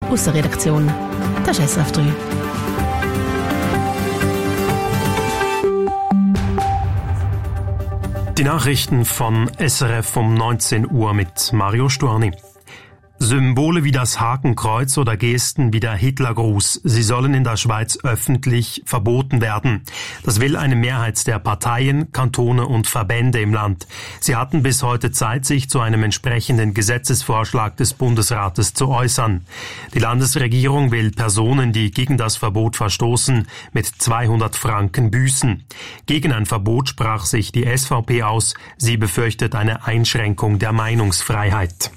aus der Redaktion. Das ist SRF 3. Die Nachrichten von SRF um 19 Uhr mit Mario Storni. Symbole wie das Hakenkreuz oder Gesten wie der Hitlergruß, sie sollen in der Schweiz öffentlich verboten werden. Das will eine Mehrheit der Parteien, Kantone und Verbände im Land. Sie hatten bis heute Zeit, sich zu einem entsprechenden Gesetzesvorschlag des Bundesrates zu äußern. Die Landesregierung will Personen, die gegen das Verbot verstoßen, mit 200 Franken büßen. Gegen ein Verbot sprach sich die SVP aus. Sie befürchtet eine Einschränkung der Meinungsfreiheit.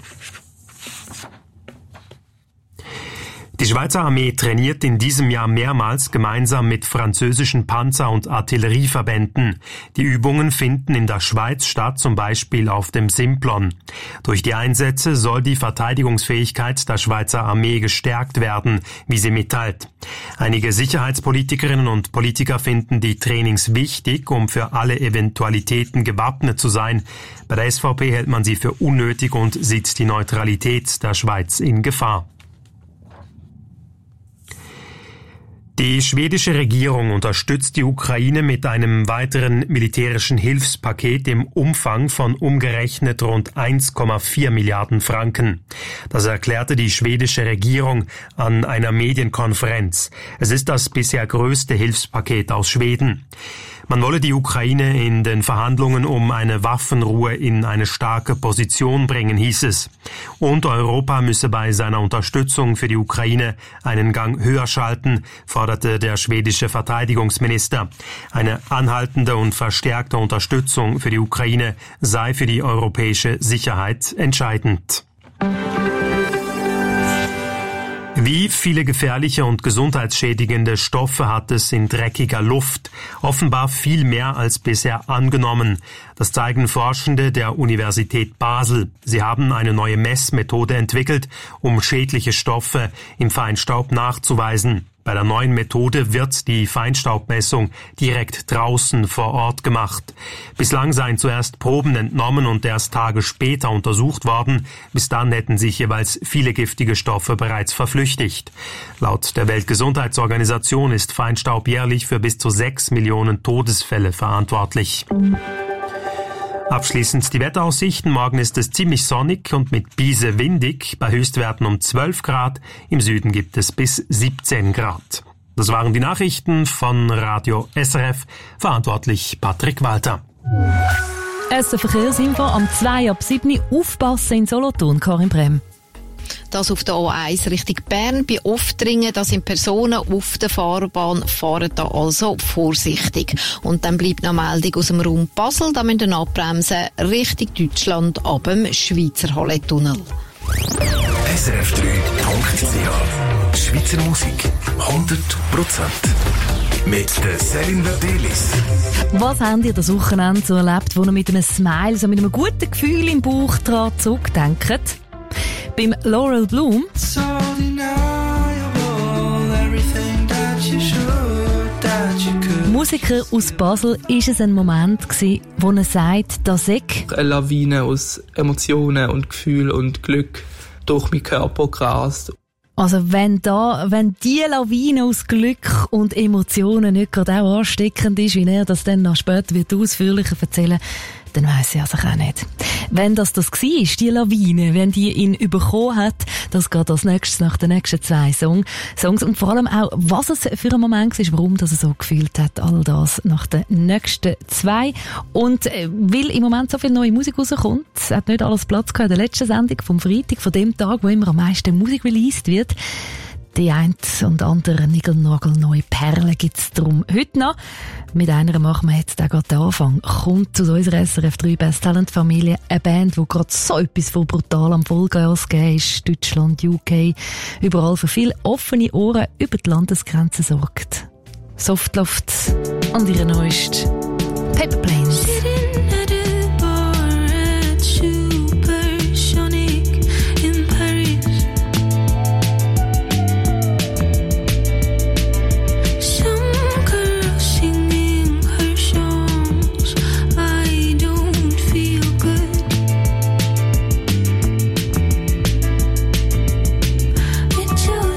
Die Schweizer Armee trainiert in diesem Jahr mehrmals gemeinsam mit französischen Panzer- und Artillerieverbänden. Die Übungen finden in der Schweiz statt, zum Beispiel auf dem Simplon. Durch die Einsätze soll die Verteidigungsfähigkeit der Schweizer Armee gestärkt werden, wie sie mitteilt. Einige Sicherheitspolitikerinnen und Politiker finden die Trainings wichtig, um für alle Eventualitäten gewappnet zu sein. Bei der SVP hält man sie für unnötig und sieht die Neutralität der Schweiz in Gefahr. Die schwedische Regierung unterstützt die Ukraine mit einem weiteren militärischen Hilfspaket im Umfang von umgerechnet rund 1,4 Milliarden Franken. Das erklärte die schwedische Regierung an einer Medienkonferenz. Es ist das bisher größte Hilfspaket aus Schweden. Man wolle die Ukraine in den Verhandlungen um eine Waffenruhe in eine starke Position bringen, hieß es. Und Europa müsse bei seiner Unterstützung für die Ukraine einen Gang höher schalten, forderte der schwedische Verteidigungsminister. Eine anhaltende und verstärkte Unterstützung für die Ukraine sei für die europäische Sicherheit entscheidend. Wie viele gefährliche und gesundheitsschädigende Stoffe hat es in dreckiger Luft? Offenbar viel mehr als bisher angenommen. Das zeigen Forschende der Universität Basel. Sie haben eine neue Messmethode entwickelt, um schädliche Stoffe im Feinstaub nachzuweisen. Bei der neuen Methode wird die Feinstaubmessung direkt draußen vor Ort gemacht. Bislang seien zuerst Proben entnommen und erst Tage später untersucht worden. Bis dann hätten sich jeweils viele giftige Stoffe bereits verflüchtigt. Laut der Weltgesundheitsorganisation ist Feinstaub jährlich für bis zu 6 Millionen Todesfälle verantwortlich. Abschließend die Wetteraussichten. Morgen ist es ziemlich sonnig und mit Biese windig, bei Höchstwerten um 12 Grad. Im Süden gibt es bis 17 Grad. Das waren die Nachrichten von Radio SRF. Verantwortlich Patrick Walter. Erste Verkehrsinfo am 2 ab 7 aufpassen in Solothurn, Karin Brem. Das auf der A1 Richtung Bern. Bei Oftringen, da sind Personen auf der Fahrbahn, fahren da also vorsichtig. Und dann bleibt noch eine Meldung aus dem Raum Basel. Da müssen wir abbremsen Richtung Deutschland ab dem Schweizer Halletunnel. srf3.ch Schweizer Musik 100%. Mit der Céline Verdelis. Was habt ihr das Wochenende so erlebt, wo ihr mit einem Smile, so mit einem guten Gefühl im Bauch daran zurückdenkt? Beim Laurel Bloom Musiker aus Basel ist es ein Moment gewesen, wo er sagt, dass eine Lawine aus Emotionen und Gefühl und Glück durch meinen Körper gerast. Also wenn die Lawine aus Glück und Emotionen nicht gerade auch ansteckend ist, wie er das dann noch später wird ausführlicher erzählen, dann weiss ich also auch nicht. Wenn das war, die Lawine, wenn die ihn überkommen hat, das geht als nächstes nach den nächsten 2 Songs und vor allem auch, was es für ein Moment war, warum das er so gefühlt hat, all das nach den nächsten 2. Und weil im Moment so viel neue Musik rauskommt, hat nicht alles Platz gehabt in der letzten Sendung vom Freitag, von dem Tag, wo immer am meisten Musik released wird. Die ein und andere nigelnagelneue Perlen gibt's darum heute noch. Mit einer machen wir jetzt auch gerade den Anfang. Kommt aus unserer SRF 3 Best Talent Familie eine Band, die gerade so etwas von brutal am Vollgas gegeben ist. Deutschland, UK, überall für viele offene Ohren über die Landesgrenzen sorgt. Softloft und ihre neueste Paper Planes. Just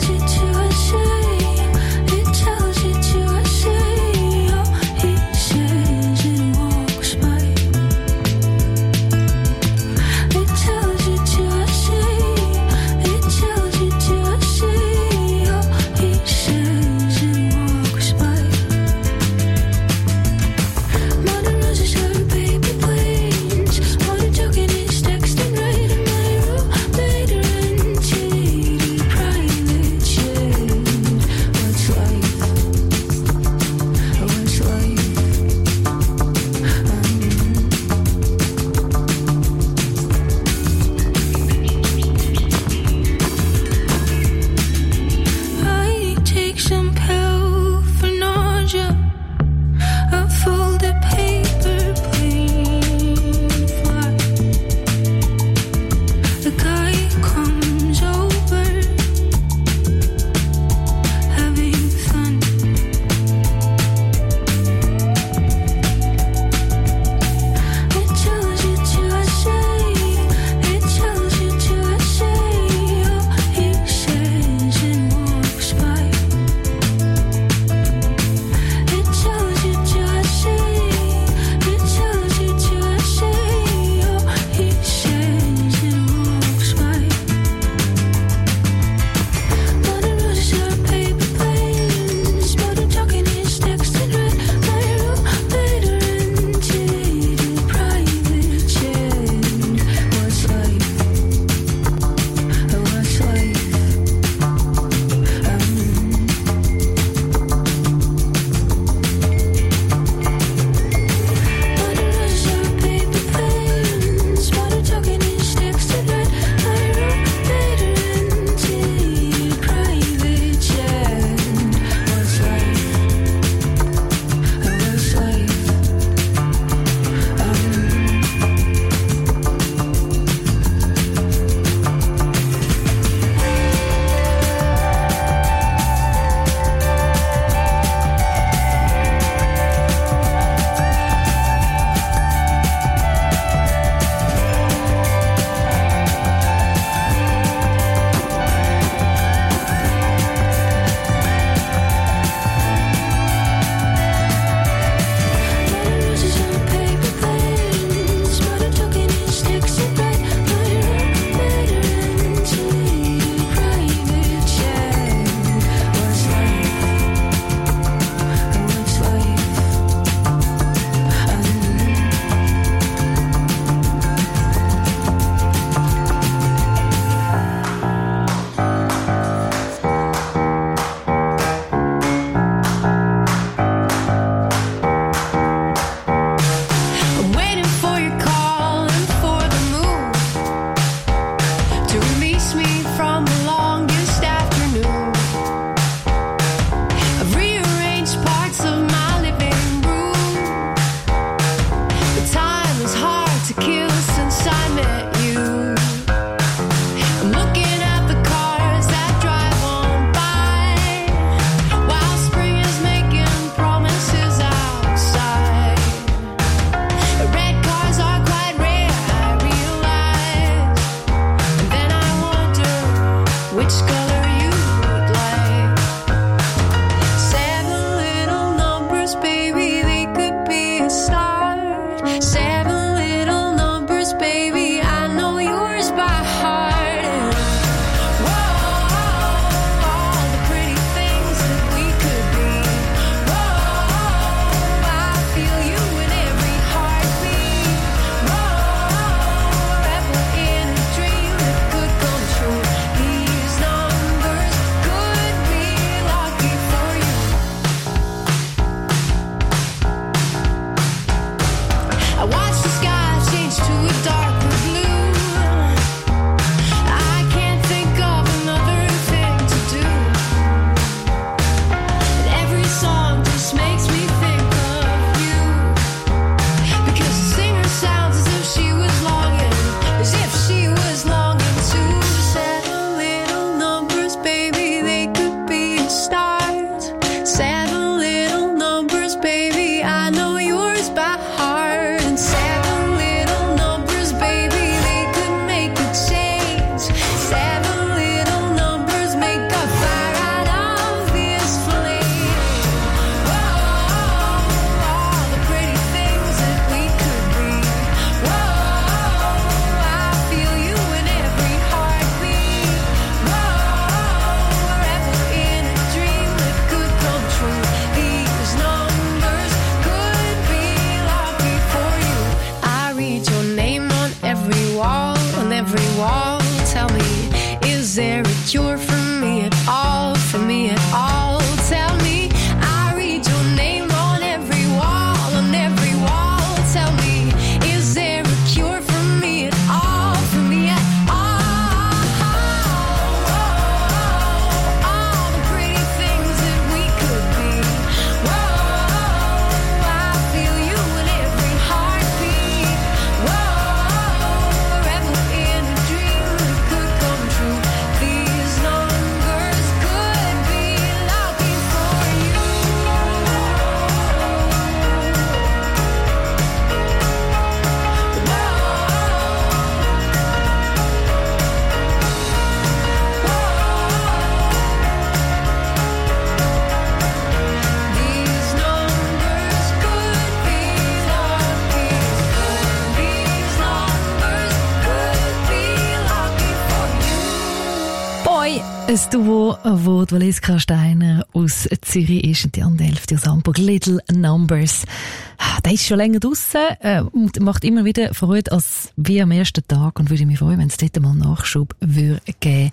Ein Duo, wo Valeska Steiner aus Zürich ist und die andere Hälfte aus Hamburg. Little Numbers. Der ist schon länger draussen und macht immer wieder Freude als wie am ersten Tag und würde mich freuen, wenn es dort mal Nachschub würde geben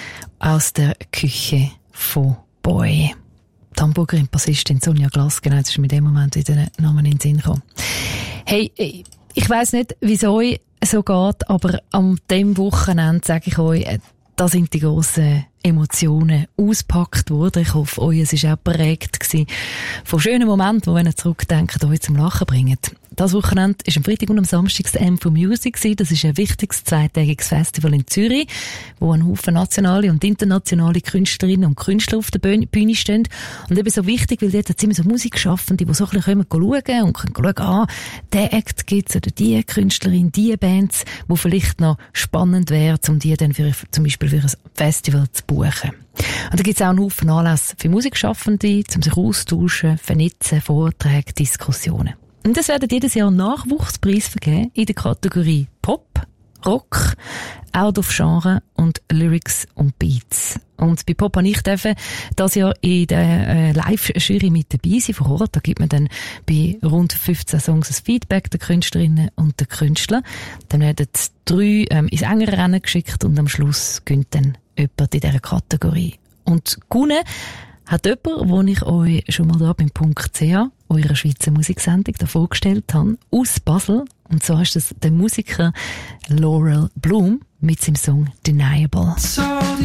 aus der Küche von Boy. Die Hamburgerin Bassistin Sonja Glass, genau, das ist mit dem Moment wieder der Name in den Sinn gekommen. Hey, ich weiss nicht, wie es euch so geht, aber am dem Wochenende sage ich euch, da sind die grossen Emotionen ausgepackt worden. Ich hoffe, euch es war auch prägt von schönen Momenten, die, wenn ihr zurückdenkt, euch zum Lachen bringen. Das Wochenende war am Freitag und am Samstag das M4 Music. Das ist ein wichtiges zweitägiges Festival in Zürich, wo ein Haufen nationale und internationale Künstlerinnen und Künstler auf der Bühne stehen. Und eben so wichtig, weil dort sind immer so Musikschaffende, die so ein bisschen schauen und können schauen, der Act gibt's oder die Künstlerin, die Bands, die vielleicht noch spannend wären, um die dann zum Beispiel für ein Festival zu buchen. Und da gibt's auch einen Haufen Anlässe für Musikschaffende, um sich austauschen, vernetzen, Vorträge, Diskussionen. Und es werden jedes Jahr Nachwuchspreise vergeben in der Kategorie Pop, Rock, Out of Genre und Lyrics und Beats. Und bei Pop habe ich das Jahr in der Live-Jury mit dabei sein vor Ort. Da gibt man dann bei rund 15 Songs ein Feedback der Künstlerinnen und der Künstler. Dann werden 3 ins engere Rennen geschickt und am Schluss gönnt dann jemand in dieser Kategorie. Und gewonnen hat jemand, den ich euch schon mal da beim .ch, eurer Schweizer Musiksendung, da vorgestellt habe, aus Basel. Und zwar ist das der Musiker Laurel Bloom mit seinem Song Deniable. So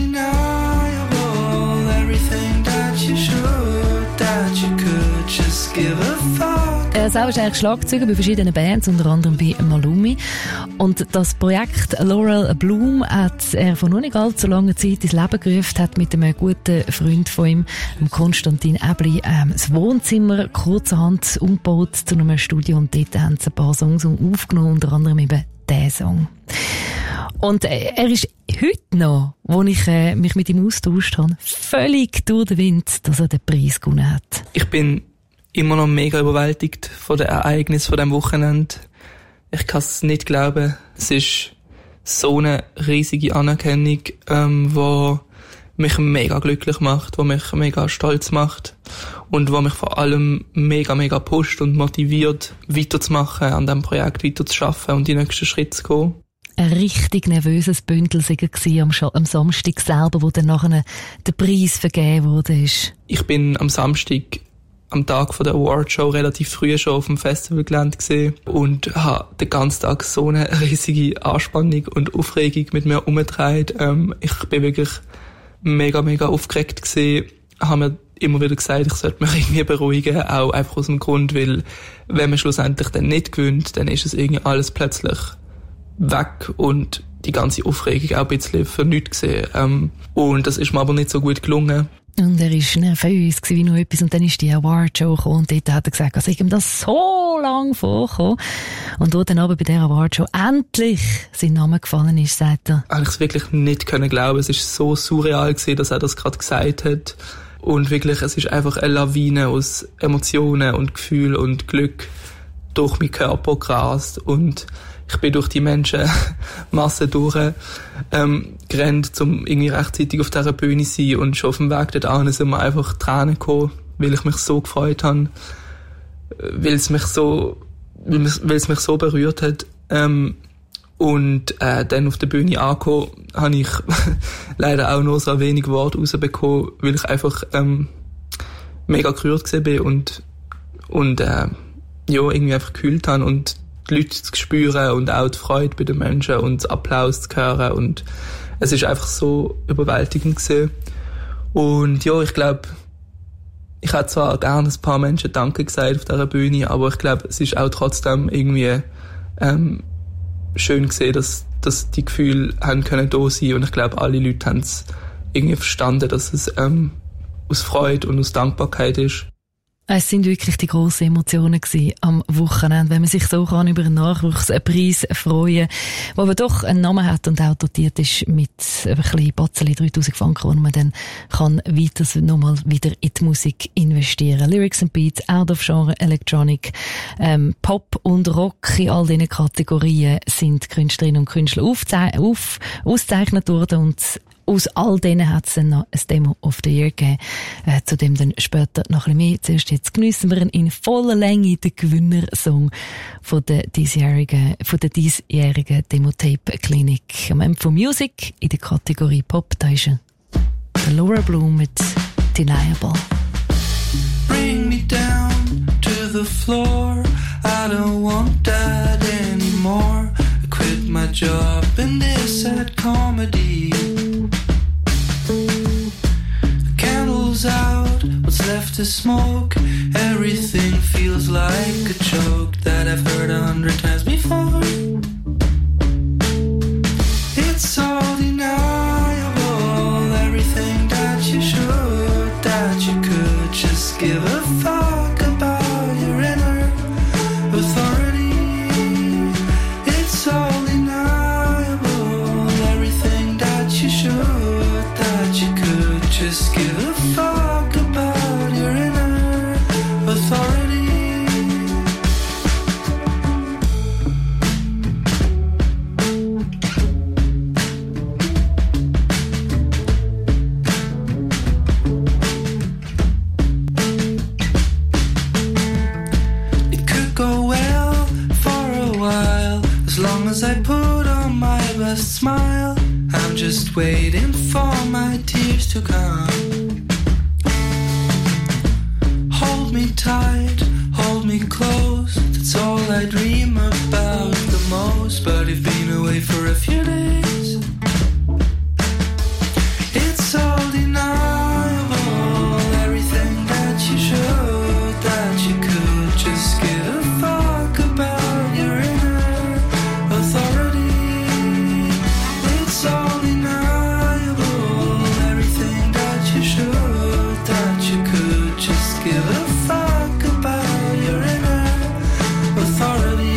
deniable, everything that you should, that you could just give a fuck. Er selber ist eigentlich Schlagzeuger bei verschiedenen Bands, unter anderem bei Malumi. Und das Projekt Laurel Bloom hat er vor noch nicht allzu langer Zeit ins Leben gerufen, hat mit einem guten Freund von ihm, Konstantin Ebli, das Wohnzimmer kurzerhand umgebaut zu einem Studio und dort haben sie ein paar Songs aufgenommen, unter anderem eben diesen Song. Und er ist heute noch, wo ich mich mit ihm austauscht habe, völlig durch den Wind, dass er den Preis gewonnen hat. Ich bin immer noch mega überwältigt von den Ereignissen von diesem Wochenende. Ich kann es nicht glauben. Es ist so eine riesige Anerkennung, die mich mega glücklich macht, die mich mega stolz macht und die mich vor allem mega pusht und motiviert, weiterzumachen, an diesem Projekt weiterzuarbeiten und die nächsten Schritte zu gehen. Ein richtig nervöses Bündel war am Samstag selber, wo dann nachher der Preis vergeben wurde. Ich bin am Samstag, am Tag von der Awardshow, relativ früh schon auf dem Festivalgelände gesehen und habe den ganzen Tag so eine riesige Anspannung und Aufregung mit mir umgetragen. Ich bin wirklich mega aufgeregt gewesen. Habe mir immer wieder gesagt, ich sollte mich irgendwie beruhigen, auch einfach aus dem Grund, weil wenn man schlussendlich dann nicht gewinnt, dann ist es irgendwie alles plötzlich weg und die ganze Aufregung auch ein bisschen für nichts gesehen. Und das ist mir aber nicht so gut gelungen. Und er war nervös wie noch etwas und dann ist die Awardshow gekommen und dort hat er gesagt, dass ihm das so lang vorkam. Und wo dann aber bei dieser Awardshow endlich sein Name gefallen ist, sagt er. Ich es wirklich nicht können glauben. Es ist so surreal gewesen, dass er das gerade gesagt hat. Und wirklich, es ist einfach eine Lawine aus Emotionen und Gefühl und Glück durch meinen Körper gerast und ich bin durch die Menschenmasse gerannt, um irgendwie rechtzeitig auf dieser Bühne zu sein und schon auf dem Weg dorthin sind mir einfach Tränen gekommen, weil ich mich so gefreut habe, weil es mich so berührt hat. Und dann auf der Bühne angekommen, habe ich leider auch nur so wenig Worte rausbekommen, weil ich einfach mega gerührt gewesen bin und irgendwie einfach gekühlt habe und die Leute zu spüren und auch die Freude bei den Menschen und den Applaus zu hören und es ist einfach so überwältigend gewesen. Und ja, ich glaube, ich hätte zwar gerne ein paar Menschen Danke gesagt auf dieser Bühne, aber ich glaube, es ist auch trotzdem irgendwie schön gesehen, dass die Gefühle haben können da sein und ich glaube, alle Leute haben es irgendwie verstanden, dass es aus Freude und aus Dankbarkeit ist. Es sind wirklich die grossen Emotionen gewesen am Wochenende, wenn man sich so kann über einen Nachwuchspreis freuen, der aber doch einen Namen hat und auch dotiert ist mit ein bisschen Batzeli 3000 Franken, wo man dann kann nochmal wieder in die Musik investieren. Lyrics and Beats, Out of Genre, Electronic, Pop und Rock, in all diesen Kategorien sind Künstlerinnen und Künstler ausgezeichnet worden und Aus all denen hat es dann noch ein Demo of the Year gegeben. Zu dem dann später noch ein bisschen mehr. Zuerst jetzt geniessen wir in voller Länge den Gewinnersong von der diesjährigen Demo-Tape-Klinik. Am Ende von Music in der Kategorie Pop, da ist der Laura Bloom mit Deniable. Bring me down to the floor. I don't want that anymore. I quit my job in this sad comedy. The candle's out, what's left is smoke. Everything feels like a joke that I've heard 100 times before. It's all deniable, everything that you should, that you could. Just give a fuck about your inner authority. It's all deniable, everything that you should, that you could. Just give a fuck about your inner authority. As I put on my best smile, I'm just waiting for my tears to come. Hold me tight, hold me close, that's all I dream about the most. But you've been away for a few days. It's all deniable, everything that you should, that you could. Just give a fuck about your inner authority. It's all deniable, everything that you should, that you could. Just give a fuck about your inner authority.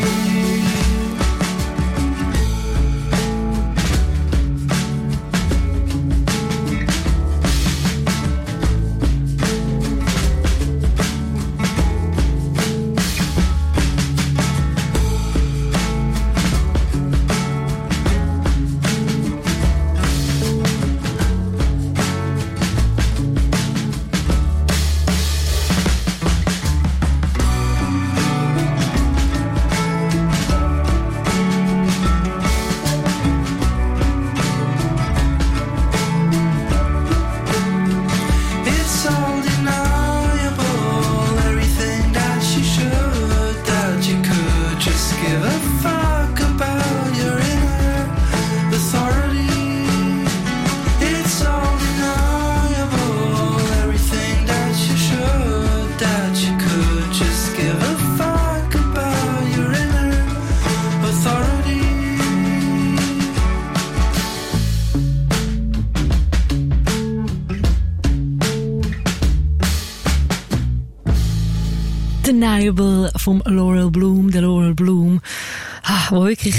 Deniable vom Laura Bloom, der Laura Bloom, wo wirklich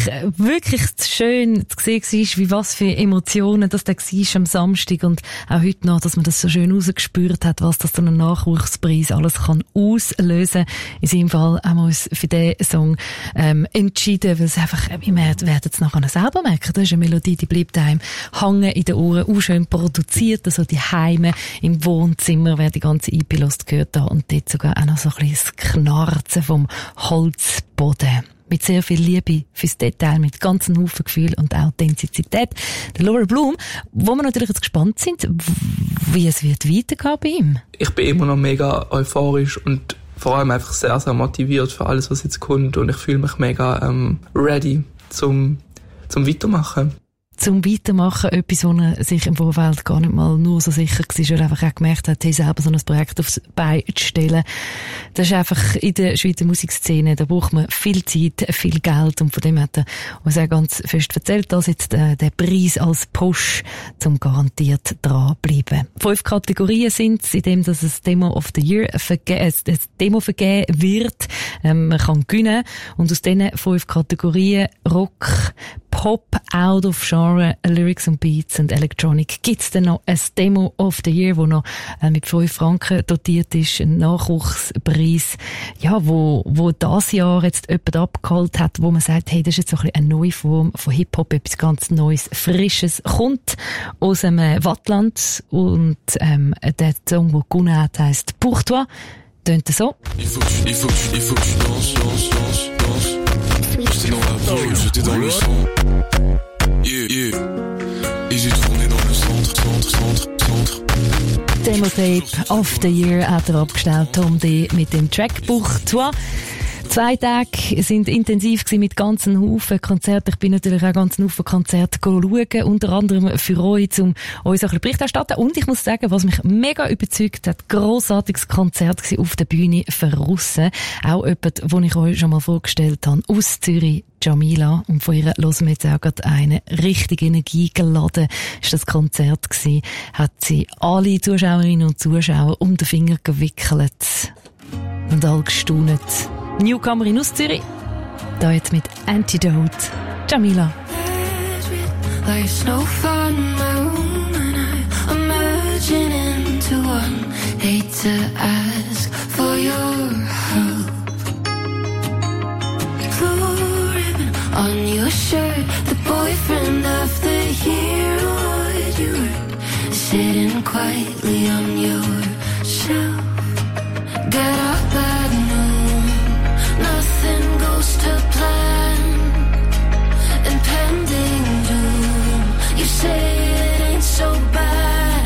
schön zu sehen war, wie was für Emotionen das da war am Samstag und auch heute noch, dass man das so schön rausgespürt hat, was das so ein Nachwuchspreis alles kann auslösen. In seinem Fall haben wir uns für diesen Song entschieden, weil es einfach, wir werden es nachher selber merken, das ist eine Melodie, die bleibt einem hängen in den Ohren, auch schön produziert, also die Heime im Wohnzimmer, wer die ganze EP lost gehört da und dort sogar auch noch so ein bisschen das Knarzen vom Holzboden. Mit sehr viel Liebe fürs Detail, mit ganzen Haufen Gefühl und Authentizität. Der Laura Bloom, wo wir natürlich jetzt gespannt sind, wie es wird weitergehen bei ihm. Ich bin immer noch mega euphorisch und vor allem einfach sehr, sehr motiviert für alles, was jetzt kommt und ich fühle mich mega ready zum Weitermachen. Zum Weitermachen, etwas, wo er sich im Vorfeld gar nicht mal nur so sicher war, weil er einfach auch gemerkt hat, selber so ein Projekt aufs Bein zu stellen. Das ist einfach in der Schweizer Musikszene, da braucht man viel Zeit, viel Geld und von dem hat er uns auch ganz fest erzählt, dass jetzt der Preis als Push zum garantiert dranbleiben. 5 Kategorien sind es, in dem dass es Demo of the Year Demo vergeben wird. Man kann gewinnen und aus diesen 5 Kategorien Rock, Pop, Out of Genre Genre, Lyrics und Beats und Electronic. Gibt's dann noch ein Demo of the Year, wo noch mit 5 Franken dotiert ist, ein Nachwuchspreis, ja, wo das Jahr jetzt jemand abgeholt hat, wo man sagt, hey, das ist jetzt so ein bisschen eine neue Form von Hip-Hop, etwas ganz Neues, Frisches, kommt aus dem Wattland und der Song, der gewonnen hat, heisst Pour toi, tönt so. Il faut que tu danses. J'étais dans la brume, j'étais dans le sang. Yeah. Et j'ai tourné dans le centre. Demo-Tape of the Year hat er abgestellt, Tom D. mit dem Track Pour toi. 2 Tage sind intensiv gewesen mit ganzen Haufen Konzerten. Ich bin natürlich auch ganzen Haufen Konzerte schauen, unter anderem für euch, um uns ein bisschen Bericht erstatten. Und ich muss sagen, was mich mega überzeugt hat, grossartiges Konzert gewesen auf der Bühne für Russen. Auch jemand, den ich euch schon mal vorgestellt habe, aus Zürich, Jamila. Und von ihr hören wir jetzt auch gerade eine richtig energiegeladen ist das Konzert gewesen. Hat sie alle Zuschauerinnen und Zuschauer um den Finger gewickelt und alle gestaunt. Newcomerin aus Zürich. Da jetzt mit Antidote. Jamila. Life's no fun in my room and I'm merging into one. Hate to ask for your help. Blue ribbon on your shirt, the boyfriend of the year. What you were sitting quietly on your shelf. Get up at noon, nothing goes to plan. Impending doom, you say it ain't so bad.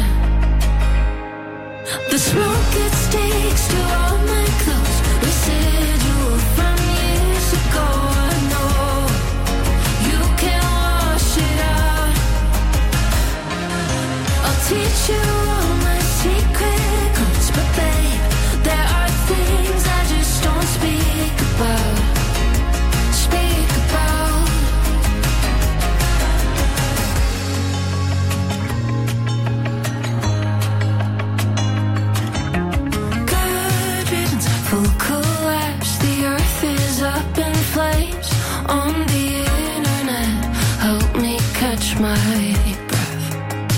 The smoke, it sticks to all my clothes. Residual from years ago, I know. You can wash it out. I'll teach you all my secret codes, but babe, there are things I just don't speak about. Speak about. Good riddance, full collapse. The earth is up in flames. On the internet, help me catch my breath.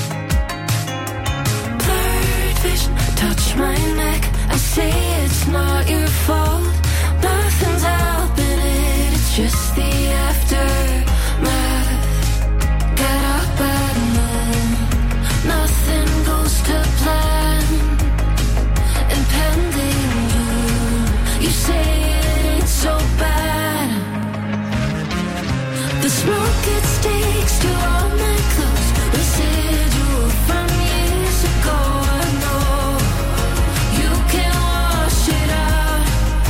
Blurred vision, touch my neck. I say it's not your fault. Nothing's helping it, it's just the aftermath. Get up at noon, nothing goes to plan. Impending doom, you say it ain't so bad. The smoke, it sticks to all my clothes. Residual from years ago, I know. You can wash it out.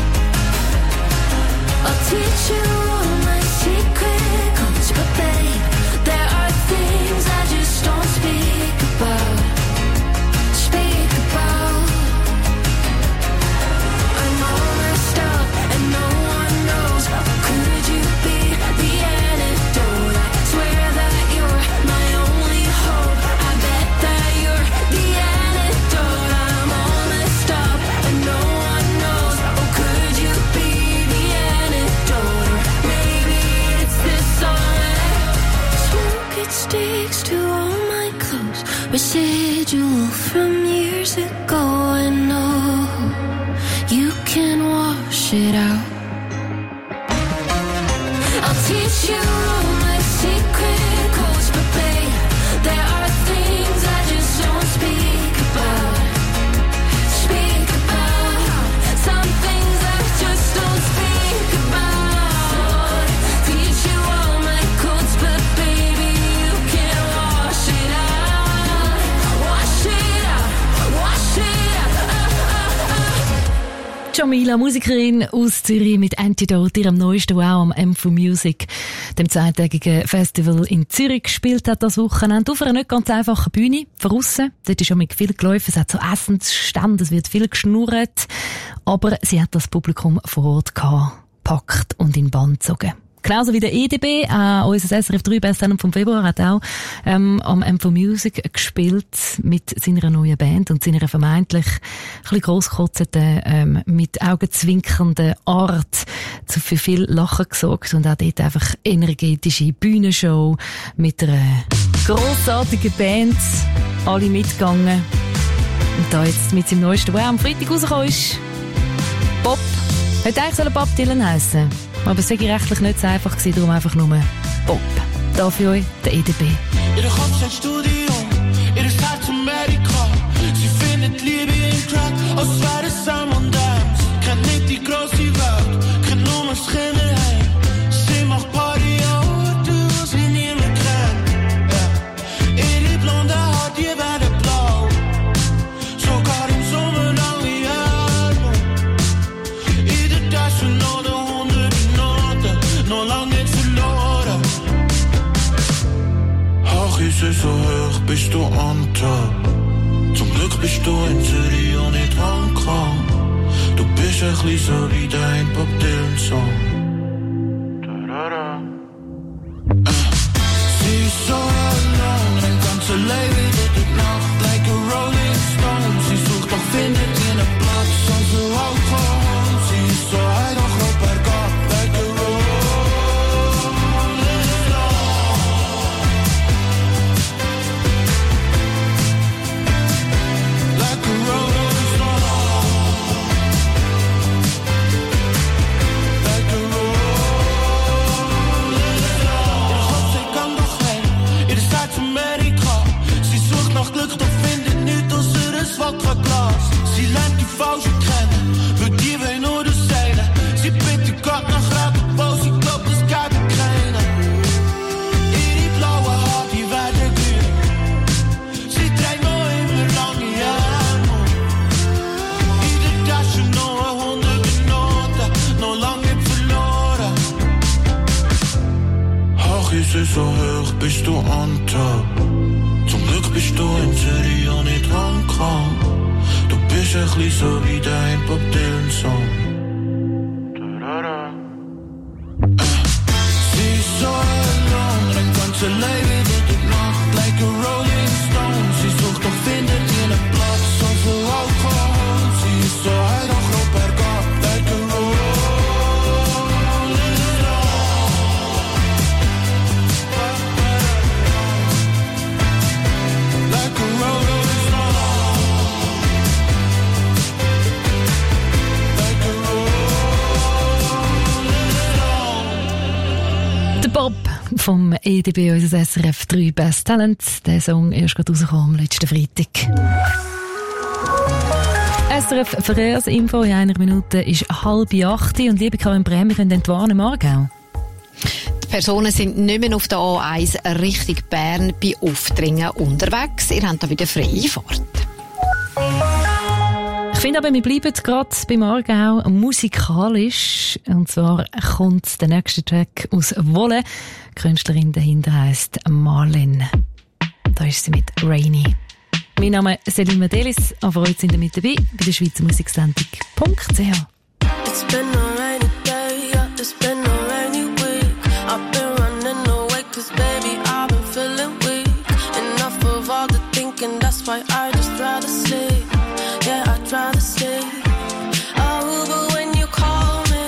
I'll teach you all my secret codes, but babe, there are things I just don't speak about. Speak about. I'm all messed up and no one knows. Could you be the antidote? I swear that you're my only hope. I bet that you're the antidote. I'm all messed up and no one knows. Oh, could you be the antidote? Or maybe it's this song. Smoke, it sticks to all my clothes. Residual from years ago, I know. You can wash it out. I'll teach you all my secret codes, but babe, there are things I just don't speak about. Speak about. Some things I just don't speak about. Teach you all my codes, but baby, you can wash it out. Wash it out. Wash it out. Jamila, Musikerin aus Zürich mit Antidote, ihrem neuesten wow am M4 Music, dem 2-tägigen Festival in Zürich gespielt hat das Wochenende auf einer nicht ganz einfachen Bühne, von aussen. Dort ist schon mit viel gelaufen, es hat so Essensstände, es wird viel geschnurrt, aber sie hat das Publikum vor Ort gepackt und in den Bann gezogen. Genauso wie der EDB, unser SRF 3 Besttalent vom Februar, hat auch am M4 Music gespielt mit seiner neuen Band und seiner vermeintlich ein bisschen grosskotzenden, mit augenzwinkernden Art für viel Lachen gesorgt und auch dort einfach energetische Bühnenshow mit einer grossartigen Band, alle mitgegangen. Und da jetzt mit seinem neuesten, der am Freitag rausgekommen ist, Bob. Hätte eigentlich Bob Dylan heissen, aber es war rechtlich nicht so einfach gewesen, darum einfach nur Bob. Da für euch der EDB. Ihre Kopf sein Studio, ihr Herz Amerika. Sie findet Liebe im Crack, als wäre es Sam und Dance. Kennt nicht die grosse Welt, kennt nur das Kinderheim. Sie macht Party, du sie niemand kennt. Yeah. Ihre blonde Haare, die werden blau. Sogar im Sommer lange Ärmel. In der Tasche noch 100 Noten, noch lange nicht verloren. Ach, ist es so hoch, bist du on top. Zum Glück bist du in Zürich und nicht Hongkong. Du bist ein bisschen so wie dein Bob Dylan-Song. Sie ist so alone, ein ganzer Leben wird die Nacht like a Rolling Stone. Sie sucht doch, findet ihren Platz, als sie rauskommt. Sie ist so high, doch auf bergab, like a Rolling Stone. Like a Rolling Stone. Like a Rolling Stone. Ihr Gott, sie kann doch heen, ihr Stadt Amerika. Sie sucht nach Glück, doch findet nichts außer ein Wodka-Glas. Sie lernt die Falsche kennen, für die will nur das Seine. Sie bittet Gott nach Rat, obwohl sie glaubt, es gäbe keine. Ihre blaue Haare, die werden grün. Sie trägt noch immer lange Ärmel. In der Tasche noch 100 Noten, noch lange nicht verloren. Ach, ist es so hoch, bist du on top. Zum Glück bist du in Zürich und nicht Hongkong. Du bist ein bisschen so wie dein Bob Dylan-Song. Sie ist so alone, ein ganzer Leben wird die Nacht like a Rolling Stone. Sie sucht doch, findet ihren Platz, als sie rauskommt. Sie ist so high, doch auf bergab, like a Rolling Stone. Like a Rolling Stone. Like a Rolling Stone. Der Bob vom EDB, unser SRF 3 Best Talent. Der Song ist gerade rausgekommen am letzten Freitag. SRF Verkehrsinfo in einer Minute ist 7:30 und liebe Karin Brehm, wir können entwarnen im Aargau. Die Personen sind nicht mehr auf der A1 Richtung Bern bei Uftringen unterwegs. Ihr habt da wieder freie Fahrt. Ich finde aber, wir bleiben gerade beim Aargau musikalisch. Und zwar kommt der nächste Track aus Wolle. Die Künstlerin dahinter heisst Marlin. Da ist sie mit Rainy. Mein Name ist Selima Delis, aber heute sind wir mit dabei bei der Schweizer Musiksendung.ch. It's been a rainy day, yeah, it's been a rainy week. I've been running away, cause baby, I've been feeling weak. Enough of all the thinking, that's why I just rather sleep. Yeah, I'd rather sleep. Oh, but when you call me,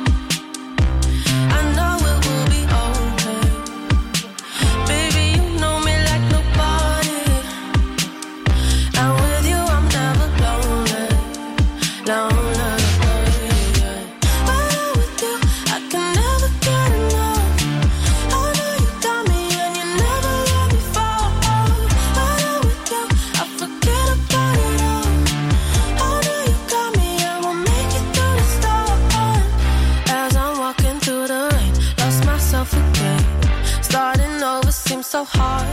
I know it will be okay. Baby, you know me like nobody. And with you, I'm never lonely. Lonely. When I'm with you, I can never get enough. I know you got me and you never let me fall. When I'm with you, I forget about it all. I know you got me and we'll make it through the storm. As I'm walking through the rain, lost myself again. Starting over seems so hard.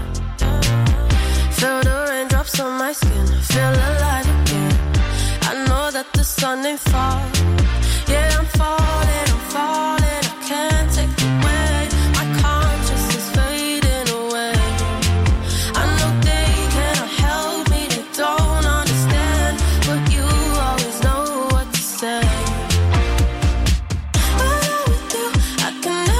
Feel the raindrops on my skin, feel alive again. I know that the sun ain't far. Yeah, I'm falling, I can't take the weight. My conscience is fading away. I know they cannot help me, they don't understand, but you always know what to say. When I'm with you, I can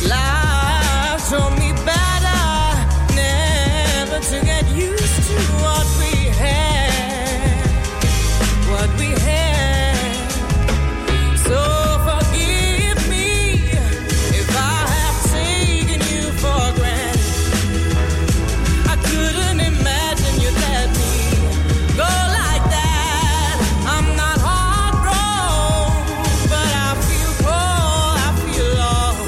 Life told me better, never to get used to what we had, what we had. So forgive me if I have taken you for granted. I couldn't imagine you let me go like that. I'm not heartbroken, but I feel cold, I feel lost.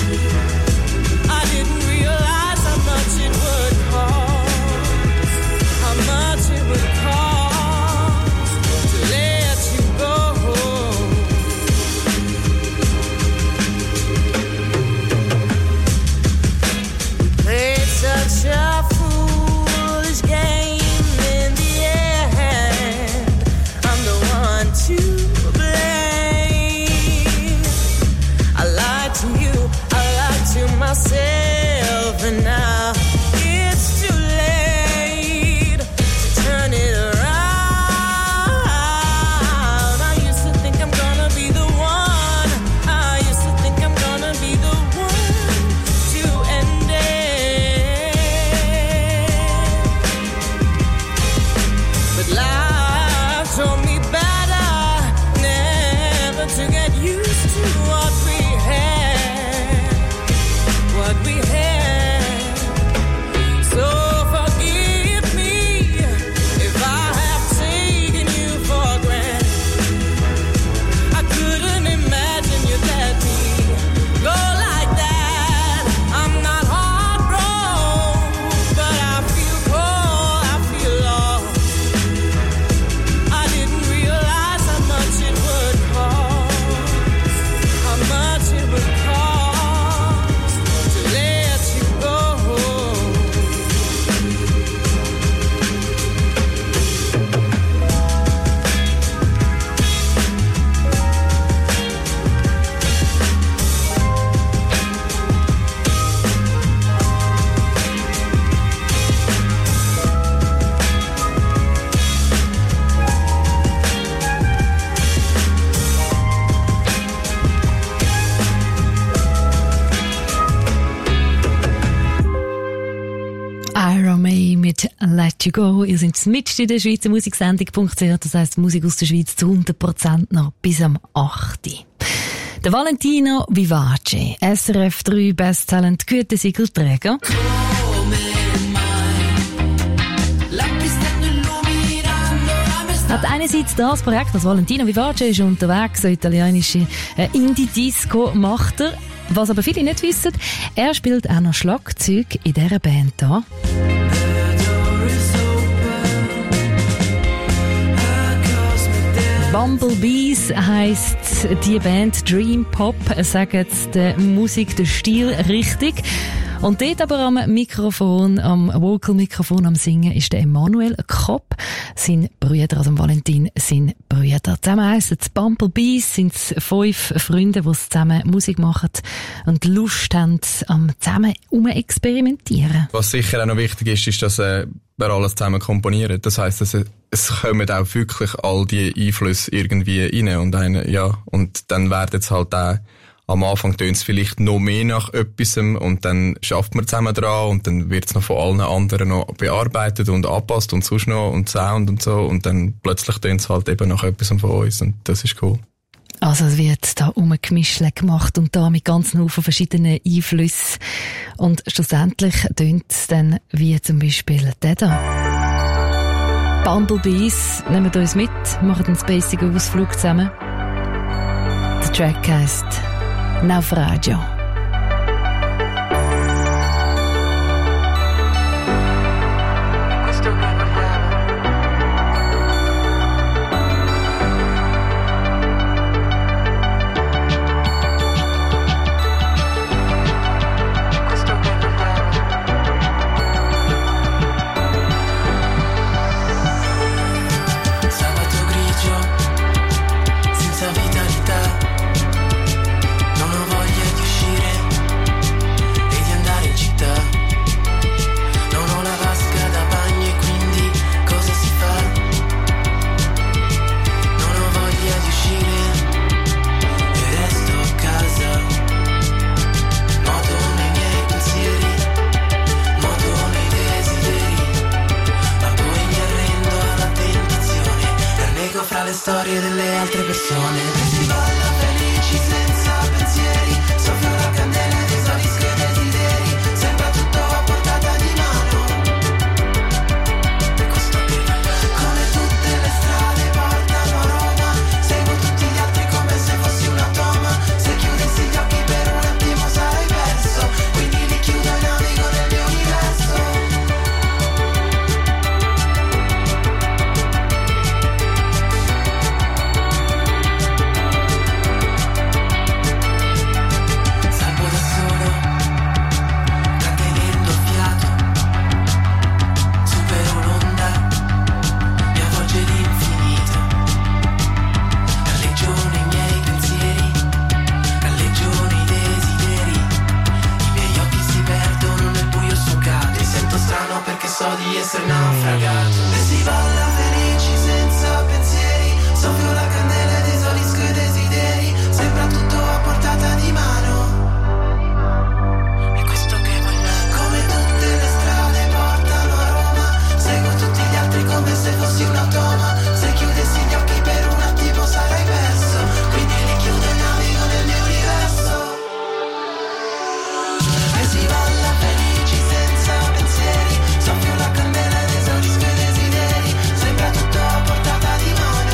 I didn't realize how much it would cost, how much it would cost to let you go. We played such a foolish game in the end. I'm the one to blame. I lied to you, I lied to myself, and now it's too late to turn it around. I used to think I'm gonna be the one. I used to think I'm gonna be the one to end it. But life told me better, never to get used to what we had, what we had. So forgive me if I have taken you for granted. I couldn't imagine you let me go like that. I'm not heartbroken, but I feel cold, I feel lost. I didn't realize how much it would cost, how much it would cost to let you go. Iron May mit Let You Go. Ihr seid mit in der Schweizer Musiksendung.ch, das heisst Musik aus der Schweiz zu 100% noch bis am 8. Der Valentino Vivace, SRF 3 Best Talent Gütesiegelträger. Hat einerseits das Projekt, das Valentino Vivace ist unterwegs, so italienische Indie-Disco macht er. Was aber viele nicht wissen, er spielt auch noch Schlagzeug in dieser Band hier. Bumblebees heisst die Band, Dream Pop, sagen der Musik, der Stil richtig. Und dort aber am Mikrofon, am Vocal-Mikrofon, am Singen ist der Emanuel Kopp. Sein Brüder, also Valentin, sein Brüder. Zusammen heissen es Bumblebees, sind es 5 Freunde, die zusammen Musik machen und Lust haben, zusammen experimentieren. Was sicher auch noch wichtig ist, dass wir alles zusammen komponieren. Das heisst, dass es kommen auch wirklich all die Einflüsse irgendwie rein und und dann werden es halt auch am Anfang tönt es vielleicht noch mehr nach etwas und dann schafft man zusammen dran und dann wird es noch von allen anderen noch bearbeitet und angepasst und sonst noch und Sound und so und dann plötzlich tönt es halt eben nach etwas von uns und das ist cool. Also es wird da Gemischle gemacht und da mit ganzen Haufen verschiedenen Einflüssen und schlussendlich tönt es dann wie zum Beispiel der da. Bumblebees, nehmen wir uns mit, machen einen spacigen Ausflug zusammen. Der Track heisst Naufragio. Sabato grigio, senza vitalità, non ho voglia di uscire. storie delle altre persone. E si balla felici senza pensieri, soffio la candela ed esaurisco i desideri, sembra tutto a portata di mano. E questo che come tutte le strade portano a Roma, seguo tutti gli altri come se fossi un automa. Se chiudessi gli occhi per un attimo sarai perso, quindi li chiudo e navigo nel mio universo. Salgo da solo, trattenendo il fiato, supero l'onda, mi avvolge l'infinito. Galleggio nei miei pensieri, galleggio nei desideri, i miei occhi si perdono nel buio succato, mi sento strano perché so di essere naufragato. E si balla felici senza pensieri, soffio la candela ed esaurisco i desideri, sembra tutto a portata di mano. E questo che come tutte le strade portano a Roma, seguo tutti gli altri come se fossi un automa. Se chiudessi gli occhi per un attimo sarai perso, quindi li chiudo e navigo nel mio universo. E si balla felici senza pensieri, soffio la candela ed esaurisco i desideri, sembra tutto a portata di mano.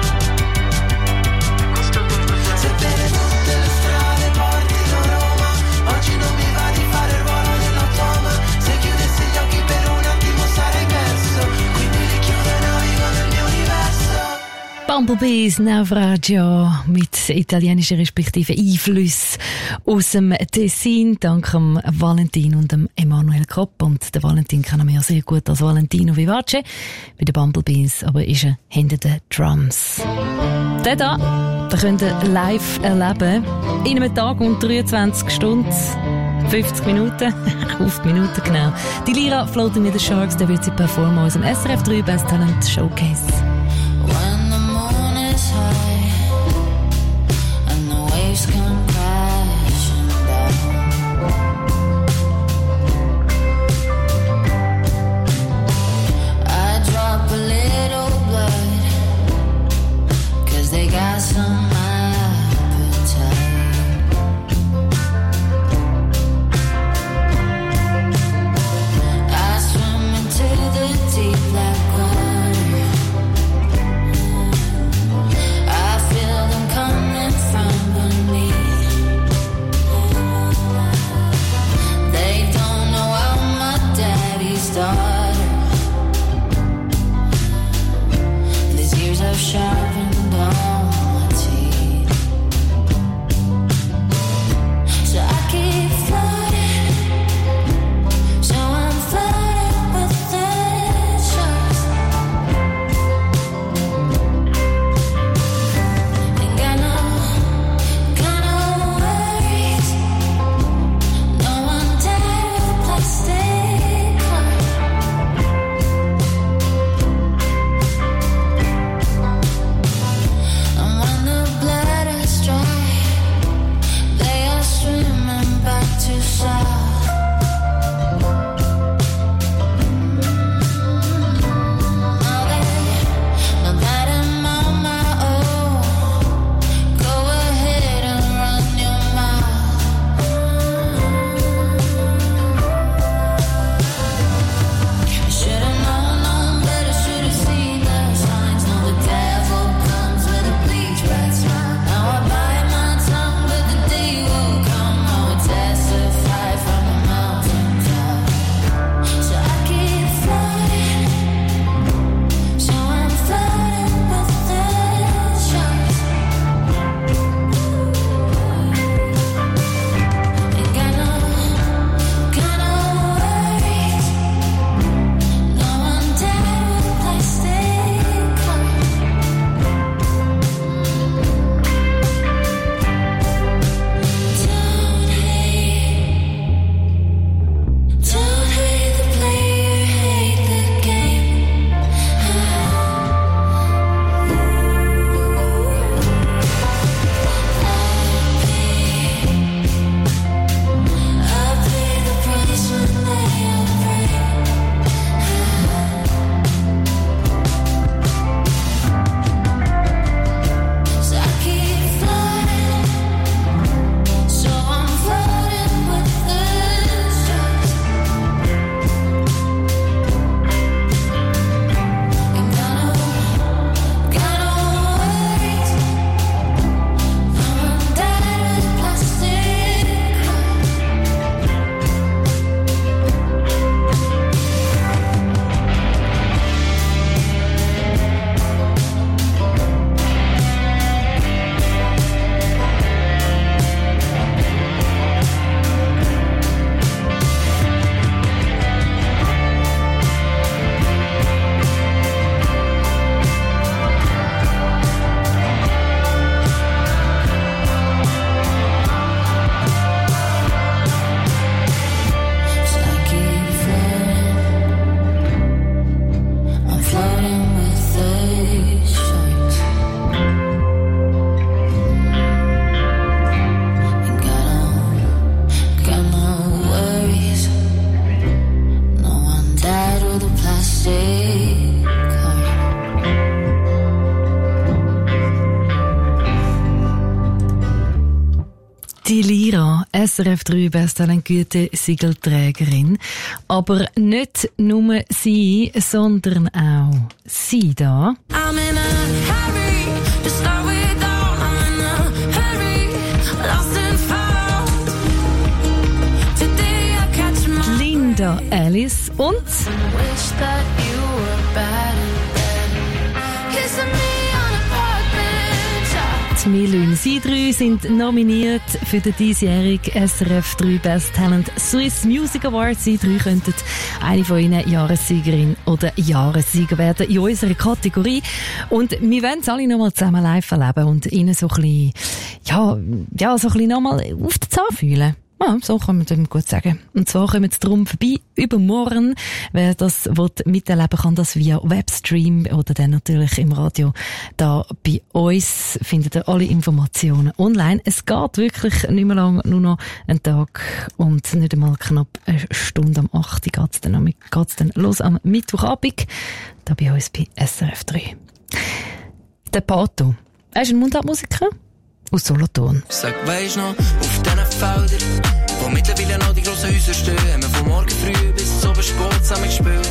Sebbene tutte le strade portino a Roma, oggi non mi va di fare il ruolo dell'automa. Se chiudessi gli occhi per un attimo sarei perso, quindi li chiudo e navigo nel mio universo. Bumblebees, Naufragio mit italienischen respektive Einflüssen aus dem Tessin, dank dem Valentin und dem Emanuel Kopp. Und der Valentin kennen wir ja sehr gut als Valentino Vivace. Bei den Bumblebees aber ist er hinter den Drums. Den da könnt ihr live erleben. In einem Tag und 23 Stunden. 50 Minuten, auf die Minute genau. Die Lira Floating with the Sharks, der wird sie performen aus dem SRF 3 Best Talent Showcase. When the moon is high and the waves come crashing down, I drop a little blood 'cause they got some appetite. I swim into the deep black water SRF 3 Besttalent Gütesiegelträgerin. Aber nicht nur sie, sondern auch sie da. I'm in a hurry to start without. I'm in a hurry, lost and found. Today I catch my Linda Alice und wish that you were bad and bad. Kissing me on a park bench. die Milün. Sie drei sind nominiert für den diesjährigen SRF 3 Best Talent Swiss Music Awards. Sie drei könnten eine von ihnen Jahressiegerin oder Jahressieger werden in unserer Kategorie. Und wir wollen es alle nochmal zusammen live erleben und ihnen so ein bisschen, so ein bisschen nochmal auf den Zahn fühlen. Ja, so kann man dem gut sagen. Und zwar kommen sie darum vorbei, übermorgen. Wer das miterleben kann, das via Webstream oder dann natürlich im Radio. Da bei uns findet ihr alle Informationen online. Es geht wirklich nicht mehr lang, nur noch einen Tag und nicht einmal knapp eine Stunde. Am 8. geht's dann los am Mittwochabend. Da bei uns bei SRF 3. Der Pato. Er ist ein Mundartmusiker aus Solothurn. Sag, weisst noch, auf diesen Feldern, wo mittlerweile noch die grossen Häuser stehen, haben wir von morgen früh bis zum Sport zusammen gespielt.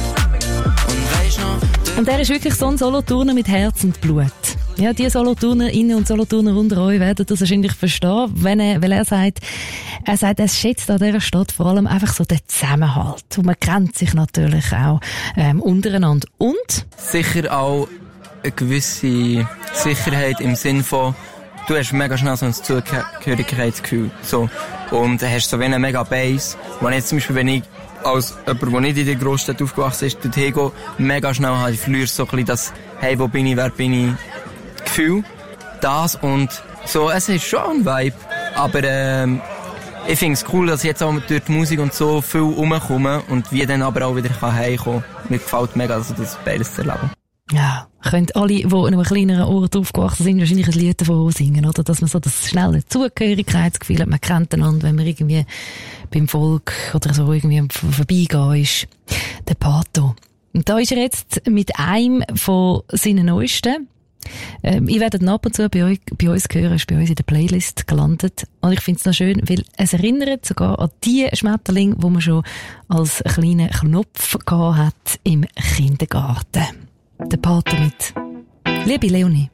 Und weisst noch... Und er ist wirklich so ein Solothurner mit Herz und Blut. Ja, die Solothurnerinnen und Solothurner unter euch werden das wahrscheinlich verstehen, weil er sagt, er schätzt an dieser Stadt vor allem einfach so den Zusammenhalt. Und man kennt sich natürlich auch untereinander. Und? Sicher auch eine gewisse Sicherheit im Sinn von, du hast mega schnell so ein Zugehörigkeitsgefühl. So. Und hast so wie eine mega Base. Wenn jetzt zum Beispiel, wenn ich als jemand, der nicht in der Großstadt aufgewachsen ist, dorthin gehe, mega schnell halt, ich verliere so ein bisschen das, hey, wo bin ich, wer bin ich, Gefühl. Das und so, es ist schon ein Vibe. Aber, ich finde es cool, dass ich jetzt auch durch die Musik und so viel rumkomme und wie dann aber auch wieder heimkommen kann. Mir gefällt mega, also das beides zu erleben. Ja, können alle, die in einem kleineren Ort aufgewachsen sind, wahrscheinlich ein Lied davon singen, oder? Dass man so das schnelle Zugehörigkeitsgefühl hat, man kennt einander, wenn man irgendwie beim Volk oder so irgendwie vorbeigehen ist. Der Pato. Und da ist er jetzt mit einem von seinen neuesten. Ich werde ihn ab und zu bei uns hören, ist bei uns in der Playlist gelandet. Und ich finde es noch schön, weil es erinnert sogar an die Schmetterlinge, die man schon als kleinen Knopf gehabt hat im Kindergarten. Der Pato mit Liebe Leonie.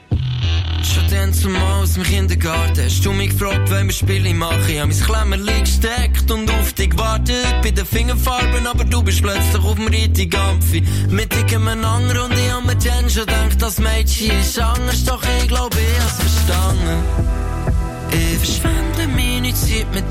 Schon dann zumal aus dem Kindergarten hast du mich gefragt, wenn wir Spiele machen. Ich hab mein Klemmerli gesteckt und auf dich gewartet bei den Fingerfarben, aber du bist plötzlich auf dem richtigen Amphi mit irgendeinem und ich hab mir dann schon gedacht, das Mädchen ist anders, doch ich glaube, ich hab's verstanden. Ich verschwende meine Zeit mit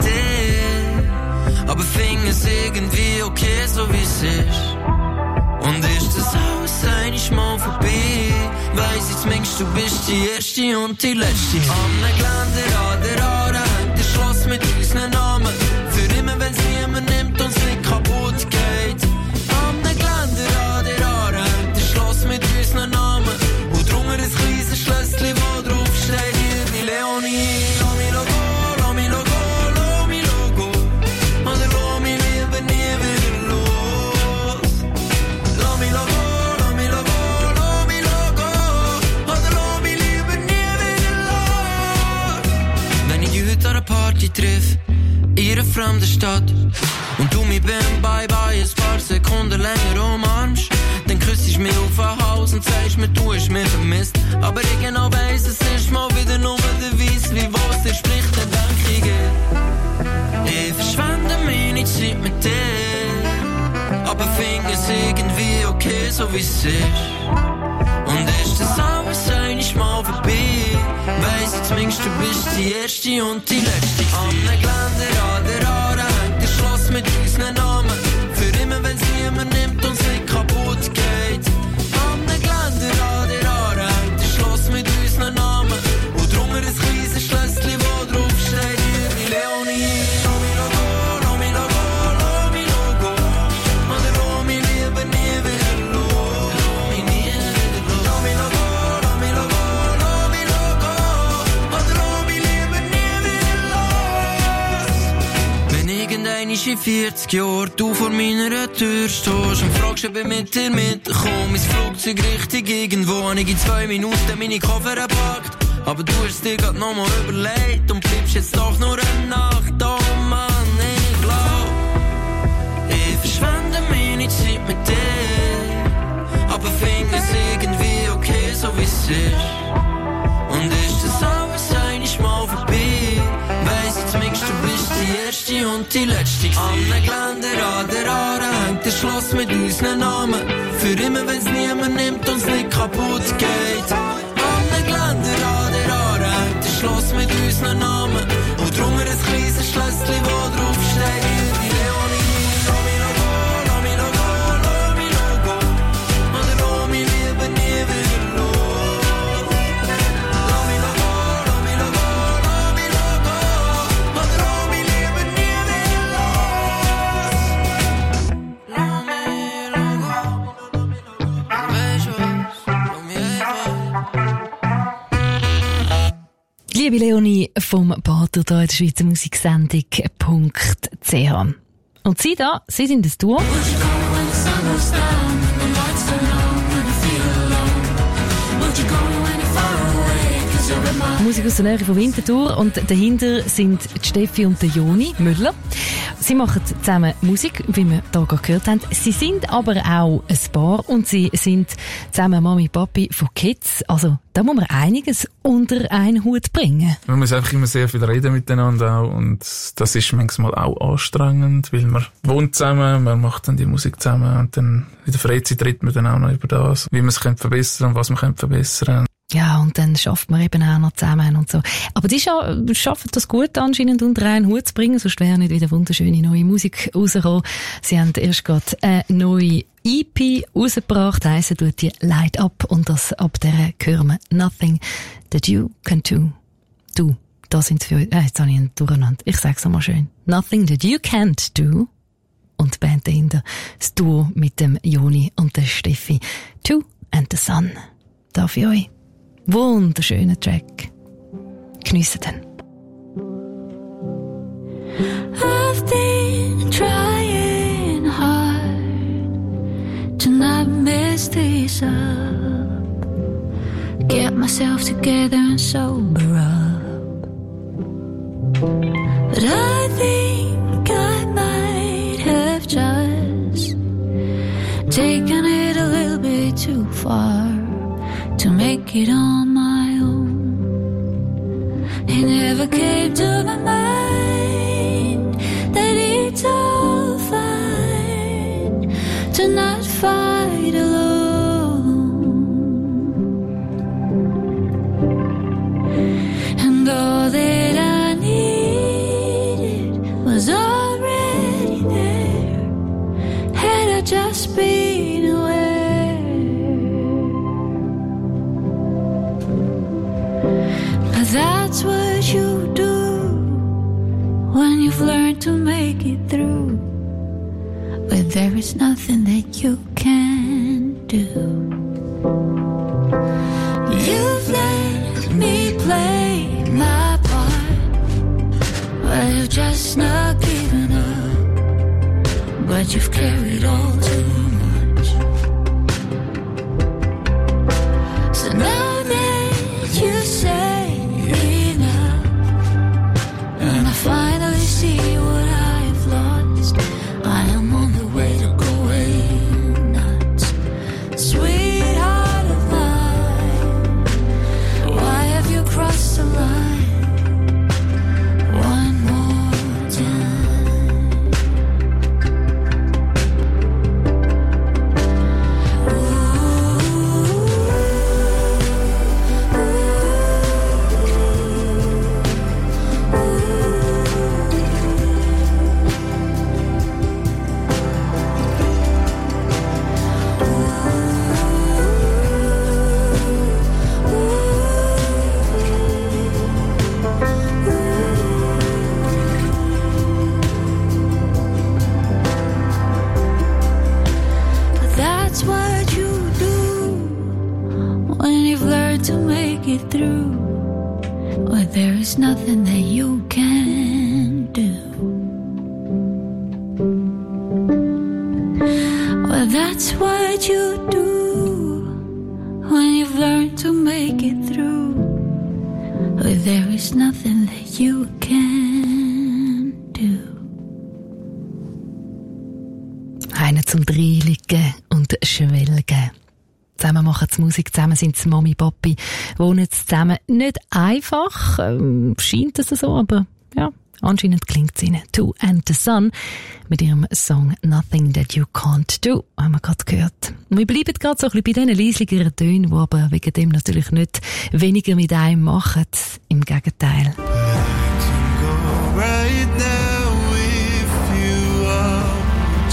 dir, aber finde es irgendwie okay, so wie es ist. Und ist das alles einmal vorbei, weiss ich zumindest, du bist die erste und die letzte. Am Geländer an der Aare hängt ein Schloss mit unseren Namen. Für immer, wenn's niemand nimmt und es nicht kaputt geht. Am Geländer an der Aare hängt ein Schloss mit unseren Namen. Und drunter ein kleines Schlösschen, wo drauf steht, hier die Leonie. Lass mich go, lass mich go, lass mich go. Oder lass mich lieber nie wieder los. Lass mich go, lass mich go, lass mich go. Oder lass mich lieber nie wieder los. Wenn ich dich heute an einer Party triff, in einer fremden Stadt, und du mich beim Bye-Bye ein paar Sekunden länger umarmst, dann küsst du mich auf den Hals und sagst mir, du hast mich vermisst. Aber ich genau weiss, es ist mal wieder nur der Weiss, wie was dir spricht, dann denk ich verschwende meine Zeit mit dir, aber find es irgendwie okay, so wie es ist. Und ist das alles einmal vorbei, weiss ich zumindest, du bist die erste und die letzte. Am Geländer an der Aare hängt ein Schloss mit unseren Namen. Für immer, wenn's niemand nimmt und es nicht kaputt geht. Am Geländer an der Aare hängt ein Schloss mit unseren Namen. Und drunter ein kleines Schlösschen, wo drauf steht, hier die Leonie. Lass mich go, lass mich go, lass mich go. Oder lass mich lieber nie wieder los. Lass mich nie wieder los. Lass mich go, lass mich go, lass mich go. Oder lass mich lieber nie wieder los. Wenn irgendein ist in 40 Jahren du vor meiner Tür stehst und fragst, ob ich mit dir mitkomme, mein Flugzeug richtig irgendwo, habe ich in 2 Minuten meine Koffer gepackt. Aber du hast dir grad nochmal überlegt und bleibst jetzt doch nur eine Nacht. Oh Mann, ich glaub, ich verschwende meine Zeit mit dir. Aber finde es irgendwie okay, so wie es ist. Und ist das alles einmal mal vorbei? Weiss jetzt zumindest, du bist die erste und die letzte gewesen. An den Geländer, an der Aare hängt ein Schloss mit unseren Namen. Für immer, wenn's niemand nimmt, uns nicht kaputt geht. An den Geländer, an der Aare hängt ein Schloss mit unseren Namen. Und drunter ein kleines Schlösschen, wo drauf steht: die Leonie, lass mich noch gehen, lass mich noch gehen, lass mich noch gehen. Und lass mich lieber nie wieder los. Lass mich noch gehen, lass mich noch gehen, lass mich noch gehen. Und lass mich lieber nie wieder los. Lass mich noch gehen. Weisst du was? Lass mich einfach. Liebe Leonie vom Pater hier in der Schweizer Musiksendung.ch. Und Sie da, Sie sind das Duo. Musik aus der Nähe von Winterthur und dahinter sind die Steffi und der Joni Müller. Sie machen zusammen Musik, wie wir hier gerade gehört haben. Sie sind aber auch ein Paar und sie sind zusammen Mami, Papi von Kids. Also da muss man einiges unter einen Hut bringen. Man muss einfach immer sehr viel reden miteinander auch und das ist manchmal auch anstrengend, weil man wohnt zusammen, man macht dann die Musik zusammen und dann in der Freizeit redet man dann auch noch über das, wie man es verbessern und was man verbessern. Ja, und dann schafft man eben auch noch zusammen und so. Aber die schaffen das gut anscheinend unter einen Hut zu bringen, sonst wäre nicht wieder wunderschöne neue Musik rausgekommen. Sie haben erst gerade eine neue EP rausgebracht, heissen tut die Light Up und das ab der hören wir Nothing That You Can Do. Du, da sind für euch, jetzt habe ich ihn durcheinander. Ich sag's nochmal schön. Nothing That You Can't Do. Und die Band dahinter, das Duo mit dem Joni und der Steffi. Two and the Sun. Da für euch. Wunderschöner Track. Geniessen dann. I've been trying hard to not mess this up, get myself together and sober up, but I think I might have just taken it a little bit too far to make it on my own. It never came to my mind that it's all fine to not fight alone. And all that I needed was already there, had I just been aware. That's what you do when you've learned to make it through, but there is nothing that you can do. You've let me play my part, but you've just not given up, but you've carried all too much. So now that you say finally see what I've lost, I am on the way to going nuts. Sweetheart of mine, why have you crossed the line one more time? Through, or there is nothing that you can do. Well, that's what you do when you've learned to make it through, but there is nothing that you can do. Einer zum Dreiliegen und Schwelgen. Zusammen machen sie Musik, zusammen sind sie Mami, Papi, wohnen zusammen. Nicht einfach, scheint es so, aber ja, anscheinend klingt es ihnen. Two and the Sun mit ihrem Song Nothing That You Can't Do, haben wir gerade gehört. Und wir bleiben gerade so ein bisschen bei diesen leisligeren Tönen, die aber wegen dem natürlich nicht weniger mit einem machen. Im Gegenteil. Right now, if you want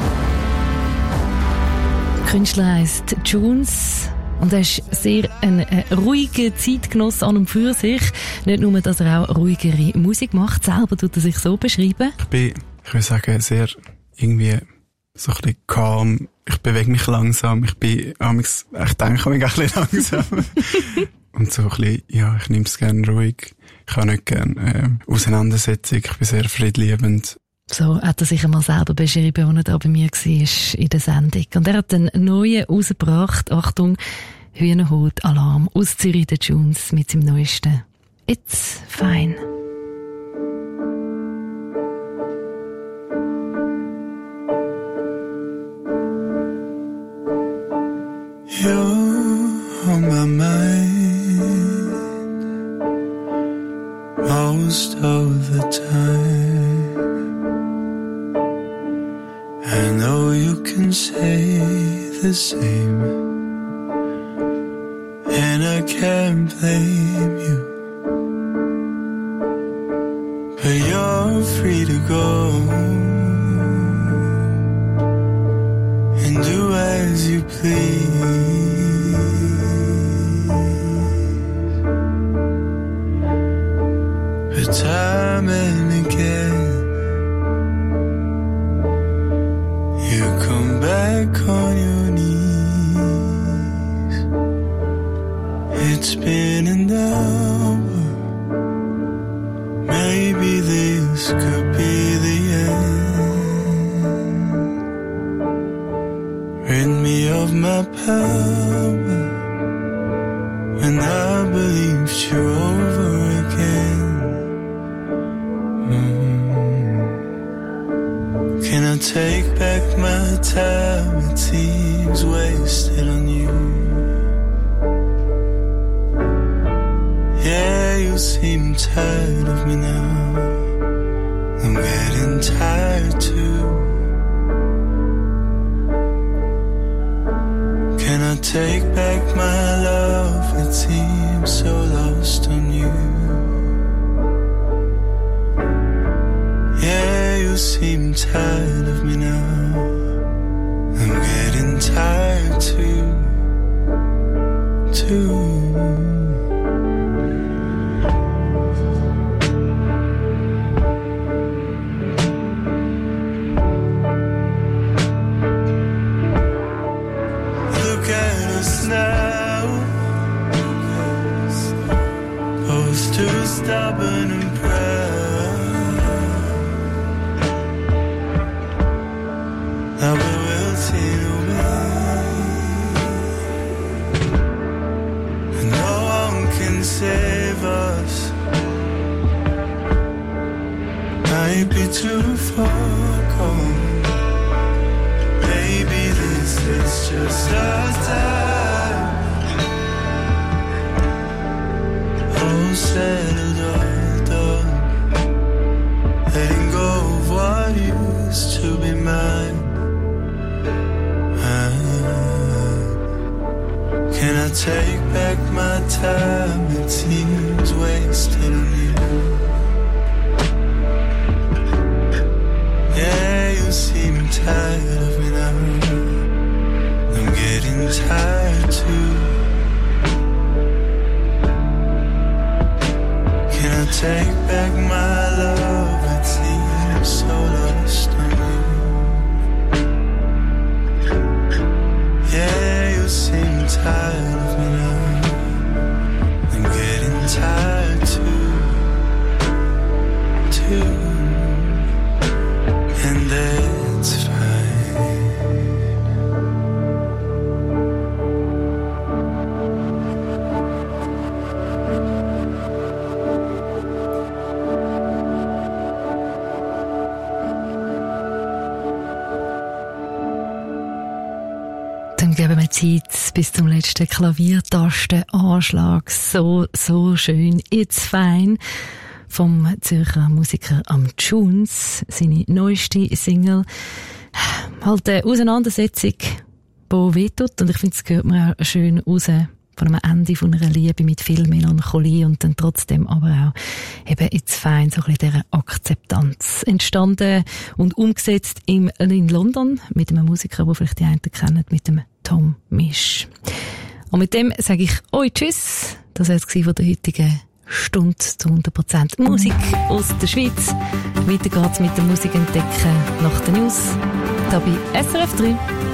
to. Der Künstler heisst Junes und er ist sehr ein ruhiger Zeitgenoss an und für sich. Nicht nur, dass er auch ruhigere Musik macht, selber tut er sich so beschreiben. Ich würde sagen, sehr irgendwie so ein bisschen calm. Ich bewege mich langsam. Ich denke mich auch ein bisschen langsam. Und so ein bisschen, ja, ich nehme es gerne ruhig. Ich habe nicht gerne Auseinandersetzung. Ich bin sehr friedliebend. So hat er sich einmal selber beschrieben, als er da bei mir war in der Sendung. Und er hat einen neuen rausgebracht. Achtung, Hühnerhaut, Alarm aus Zürich, der Junes mit seinem neuesten It's Fine. You're on my mind most of the time. I know you can say the same, and I can't blame you. But you're free to go and do as you please. But time and again you come back on your knees. It's been an hour. Maybe this could be the end. Rid me of my power when I believed you over again. Can I take back my time? It seems wasted on you. Yeah, you seem tired of me now. I'm getting tired too. Can I take back my love? It seems so lost on you. Yeah, you seem tired of me now. I'm getting tired too. Look at us now, both too stubborn and proud. Now we're wilting away, and no one can save us. Might be too far gone. Maybe this is just our time. All settled, all done. Letting go of what used to be mine. Can I take back my time? It seems wasted on you. Yeah, you seem tired of me now. I'm getting tired too. Can I take back my love? It seems so lost on you. Yeah, you seem tired of me now. I'm getting tired too. And that's fine. geben wir Zeit bis zum letzten Klaviertastenanschlag. So schön. It's Fine vom Zürcher Musiker am Tunes. Seine neueste Single. Halt eine Auseinandersetzung, die wehtut. Und ich finde, es gehört mir auch schön raus von einem Ende von einer Liebe mit viel Melancholie und dann trotzdem aber auch eben It's Fine, so ein bisschen dieser Akzeptanz. Entstanden und umgesetzt in London mit einem Musiker, den vielleicht die einen kennen, mit dem Tom Misch. Und mit dem sage ich euch Tschüss. Das war es von der heutigen Stunde zu 100% Musik aus der Schweiz. Weiter geht's mit der Musik entdecken nach den News. Da bei SRF 3.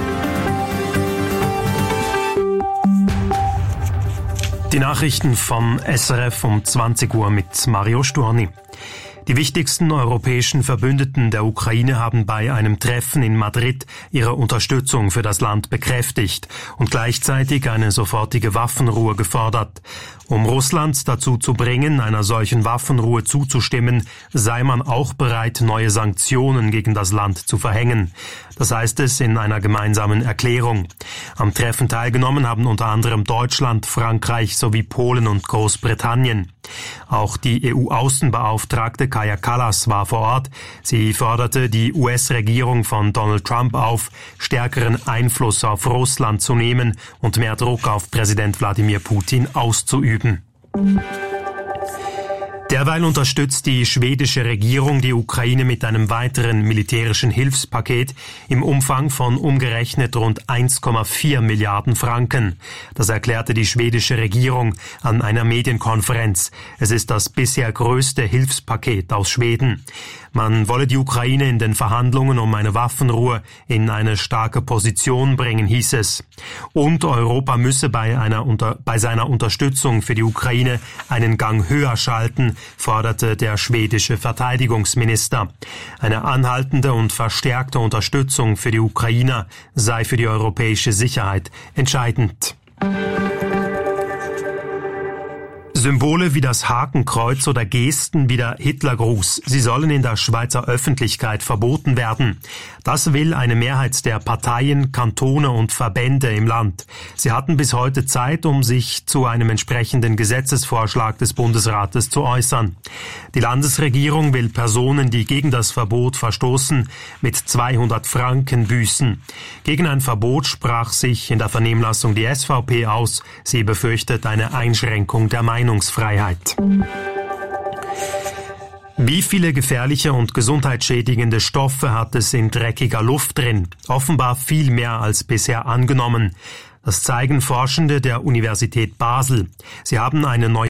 Die Nachrichten von SRF um 20 Uhr mit Mario Storni. Die wichtigsten europäischen Verbündeten der Ukraine haben bei einem Treffen in Madrid ihre Unterstützung für das Land bekräftigt und gleichzeitig eine sofortige Waffenruhe gefordert. Um Russland dazu zu bringen, einer solchen Waffenruhe zuzustimmen, sei man auch bereit, neue Sanktionen gegen das Land zu verhängen. Das heißt es in einer gemeinsamen Erklärung. Am Treffen teilgenommen haben unter anderem Deutschland, Frankreich sowie Polen und Großbritannien. Auch die EU-Außenbeauftragte Kaja Kallas war vor Ort. Sie forderte die US-Regierung von Donald Trump auf, stärkeren Einfluss auf Russland zu nehmen und mehr Druck auf Präsident Wladimir Putin auszuüben. Derweil unterstützt die schwedische Regierung die Ukraine mit einem weiteren militärischen Hilfspaket im Umfang von umgerechnet rund 1,4 Milliarden Franken. Das erklärte die schwedische Regierung an einer Medienkonferenz. Es ist das bisher größte Hilfspaket aus Schweden. Man wolle die Ukraine in den Verhandlungen um eine Waffenruhe in eine starke Position bringen, hieß es. Und Europa müsse bei seiner Unterstützung für die Ukraine einen Gang höher schalten, forderte der schwedische Verteidigungsminister. Eine anhaltende und verstärkte Unterstützung für die Ukrainer sei für die europäische Sicherheit entscheidend. Symbole wie das Hakenkreuz oder Gesten wie der Hitlergruß, sie sollen in der Schweizer Öffentlichkeit verboten werden. Das will eine Mehrheit der Parteien, Kantone und Verbände im Land. Sie hatten bis heute Zeit, um sich zu einem entsprechenden Gesetzesvorschlag des Bundesrates zu äußern. Die Landesregierung will Personen, die gegen das Verbot verstoßen, mit 200 Franken büßen. Gegen ein Verbot sprach sich in der Vernehmlassung die SVP aus. Sie befürchtet eine Einschränkung der Meinungsfreiheit. Wie viele gefährliche und gesundheitsschädigende Stoffe hat es in dreckiger Luft drin? Offenbar viel mehr als bisher angenommen. Das zeigen Forschende der Universität Basel. Sie haben eine neue